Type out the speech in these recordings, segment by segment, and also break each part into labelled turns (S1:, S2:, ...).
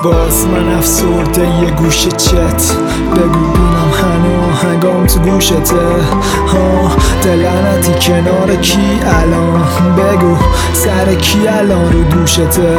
S1: باز من افسرده یه گوشه چت، بگو بینم هنگام تو گوشته. دلعنتی کنار کی الان، بگو سر کی الان رو دوشته.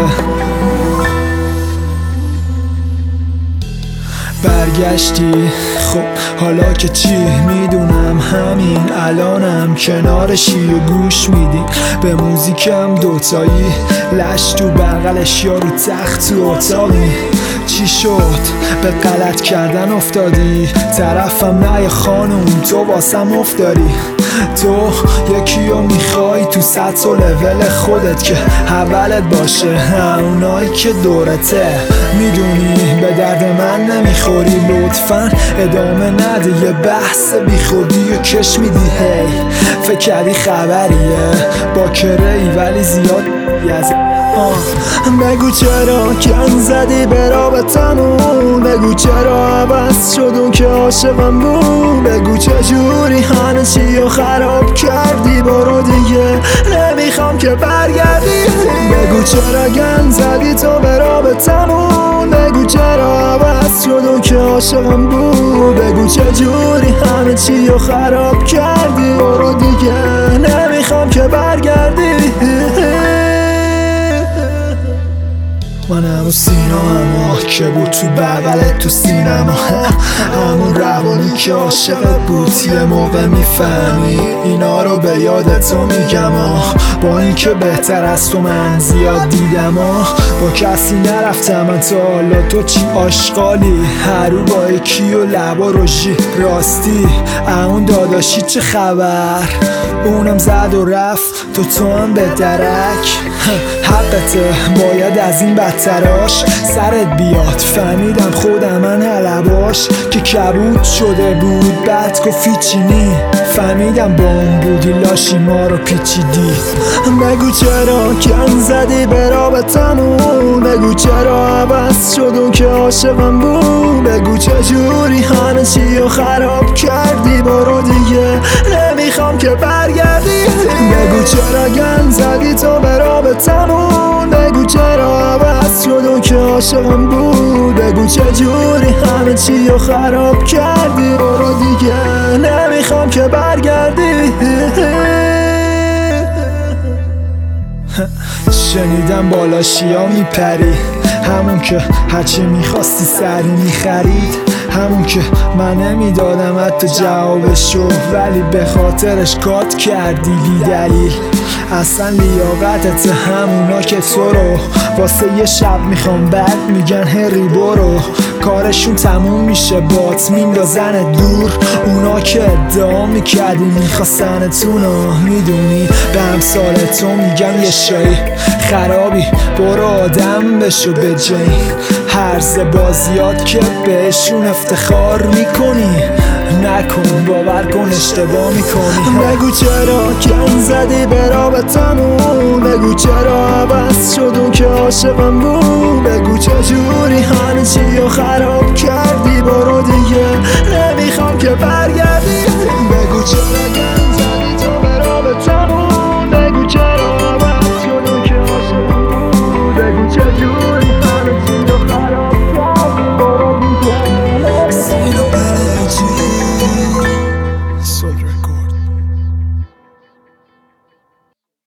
S1: برگشتی خب حالا که چی، میدونم همین الانم کنارشی و گوش میدی به موزیکم دوتایی، لش تو بغلش یا رو تخت تو اتاقی. چی شد به غلط کردن افتادی، طرفم نه خانوم تو واسم افتاری. تو یکی رو میخوای تو سطح و لول خودت که اولت باشه، اونایی که دورته میدونی به درد من نمیخوری. لطفا ادامه نده یه بحث بی خودی و کش میدی. هی فکر کردی خبریه با کرهی ولی زیاد بگو چرا کن زدی به رابطمون، بگو چرا عوض شد اون که عاشقم بود، بگو چجوری همه چی رو خراب کردی. برو دیگه نمیخوام که برگردی. بگو چرا گن زدی تو به رابطمون، بگو چرا عوض شد اون که عاشقم بود، بگو چجوری همه چی رو خراب کردی. برو دیگه نمیخوام که برگردی. من همون سینما که بود تو بغلت تو سینما، همون روانی که عاشقت بود یه موقع میفهمی. اینا رو به یاد تو میگم با این که بهتر از تو من زیاد دیدم با کسی نرفتم من تا حالا. تو چی آشغالی هرو با یکی و لبا روژی راستی، اون داداشی چه خبر اونم زد و رفت تو هم به درک. حقته باید از این بدتراش سرت بیاد، فهمیدم خودم من حلباش که کبود شده بود. بعد گفتی چینی فهمیدم با اون بودی لاشی ما رو پیچیدی. بگو چرا کن زدی به رابطمون، بگو چرا عوض شد اون که عاشقم بود، بگو چجوری همه چی رو خراب کردی. برو دیگه نمیخوام که برگردی. بگو چرا گن زدی تو به رابطمون، بگو چرا عوض شد اون که عاشقم بود، بگو چجوری همه چی رو خراب کردی. برو دیگه نمیخوام که برگردی. شنیدم بالا شیا میپری، همون که هرچی میخواستی سری میخرید، همون که من نمیدادم حتی جوابشو ولی به خاطرش کات کردی بی دلیل. اصلا لیاقتت همونا که تو رو واسه یه شب میخوام بعد میگن هری برو، کارشون تموم میشه بات میندازن دور. اونا که ادعا میکردی میخواستنتونو میدونی به امثال تو میگم یه شایی خرابی، برو آدم بشو به جایی. هرز بازیات که بهشون افتخار میکنی نکن، باور کن اشتباه میکنی. بگو چرا کن زدی به رابطمون، بگو چرا عوض شد اون که عاشقم بود، بگو چجوری همه چی رو خراب کردی. برو دیگه نمیخوام که برگردی. بگو چرا کن زدی تو به رابطمون، بگو چرا عوض شد اون که عاشقم بود، بگو چجوری